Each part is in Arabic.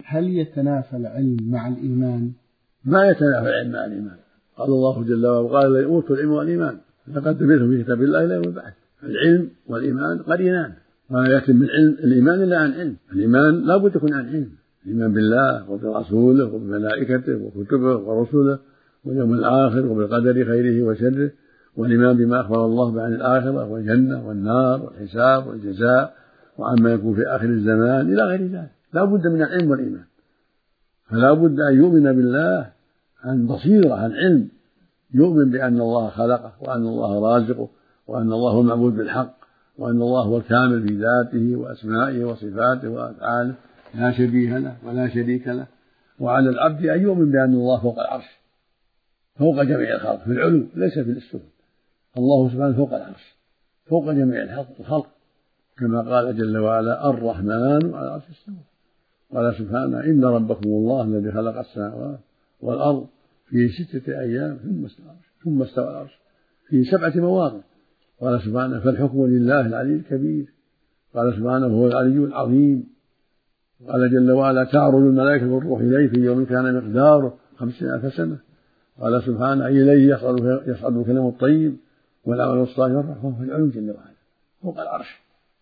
هل يتنافى العلم مع الإيمان؟ ما يتنافى العلم مع الإيمان. قال الله جل وعلا وقال الذين أوتوا العلم والإيمان لقد تبينهم في كتاب الله إلى يوم البعث. العلم والإيمان قرينان، ما يتم من علم الإيمان إلا عن علم. الإيمان لا بد يكون عن علم، الإيمان بالله وبرسوله وبملائكته وكتبه ورسله واليوم الآخر وبالقدر خيره وشره، والإيمان بما أخبر الله عن الآخرة والجنة والنار والحساب والجزاء وعما يكون في آخر الزمان إلى غير ذلك. لا بد من العلم والإيمان، فلا بد أن يؤمن بالله عن بصيرة عن علم، يؤمن بأن الله خلقه وأن الله رازقه وأن الله هو المعبود بالحق وأن الله هو الكامل في ذاته وأسمائه وصفاته وأفعاله لا شبيه له ولا شريك له. وعلى العبد أن يؤمن بأن الله فوق العرش، فوق جميع الخلق في العلو ليس في السفل. الله سبحانه فوق العرش، فوق جميع الخلق، كما قال جل وعلا الرحمن على العرش استوى. قال سبحانه إن ربكم الله الذي خلق السماوات والأرض في 6 أيام ثم استوى العرش في 7 مواضع. قال سبحانه فالحكم لله العلي الكبير. قال سبحانه هو العلي العظيم. قال جل وعلا تعرج الملائكة والروح إليه في يوم كان مقداره 50,000 سنة. قال سبحانه إليه يصعد الكلم الطيب والعمل الصالح والرحمة. فهو في العلو جل وعلا فوق العرش،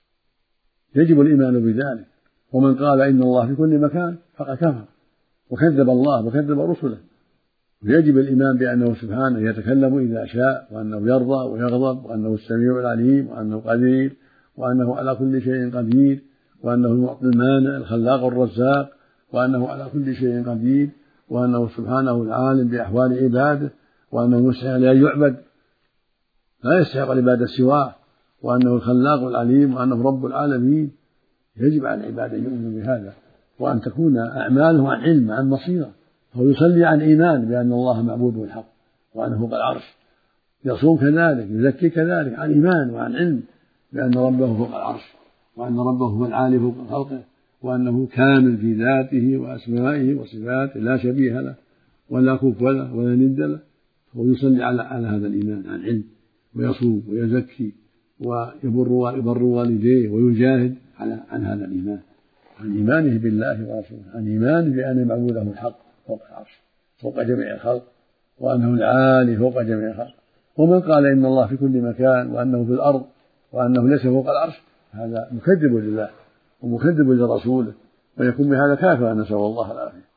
يجب الإيمان بذلك. ومن قال إن الله في كل مكان فقد كفر وكذب الله وكذب رسله. ويجب الإيمان بأنه سبحانه يتكلم إذا شاء، وأنه يرضى ويغضب، وأنه السميع العليم، وأنه قدير، وأنه على كل شيء قدير، وأنه المعطي المانع الخلاق الرزاق، وأنه على كل شيء قدير، وأنه سبحانه العالم بأحوال عباده، وأنه يستحق أن يعبد لا يستحق العبادة سواه، وأنه الخلاق العليم، وأنه رب العالمين. يجب على العباد أن يؤمنوا بهذا، وأن تكون أعمالهم عن علم عن بصيرة. هو يصلي عن إيمان بأن الله معبود بالحق وأنه فوق العرش، يصوم كذلك، يزكي كذلك عن إيمان وعن علم بأن ربه فوق العرش، وأن ربه هو العالي فوق خلقه، وأنه كامل في ذاته وأسمائه وصفاته لا شبيه له ولا كفء له ولا ند له. هو يصلي على هذا الإيمان عن علم، ويصوم ويزكي ويبر والديه ويجاهد عن هذا الإيمان، عن إيمانه بالله ورسوله، عن إيمانه بأن معبوده الحق فوق العرش فوق جميع الخلق، وأنه العالي فوق جميع الخلق. ومن قال إن الله في كل مكان وأنه في الأرض وأنه ليس فوق العرش هذا مكذب لله ومكذب لرسوله، ويكون بهذا كافرا، نسأل الله العافية.